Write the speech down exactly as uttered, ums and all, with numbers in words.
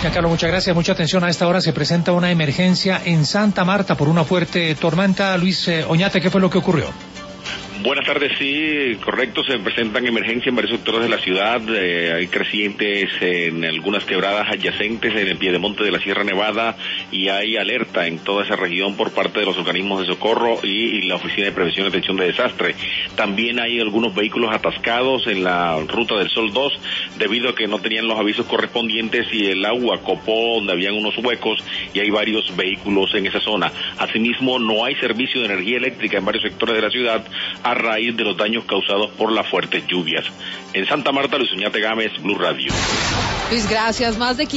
Giancarlo, muchas gracias. Mucha atención. A esta hora se presenta una emergencia en Santa Marta por una fuerte tormenta. Luis eh, Oñate, ¿qué fue lo que ocurrió? Buenas tardes, sí, correcto, se presentan emergencias en varios sectores de la ciudad, eh, hay crecientes en algunas quebradas adyacentes en el piedemonte de la Sierra Nevada y hay alerta en toda esa región por parte de los organismos de socorro y, y la Oficina de Prevención y Atención de Desastre. También hay algunos vehículos atascados en la Ruta del Sol dos debido a que no tenían los avisos correspondientes y el agua copó donde habían unos huecos y hay varios vehículos en esa zona. Asimismo, no hay servicio de energía eléctrica en varios sectores de la ciudad a raíz de los daños causados por las fuertes lluvias. En Santa Marta, Luis Oñate Gámez, Blue Radio. Luis, gracias. Más de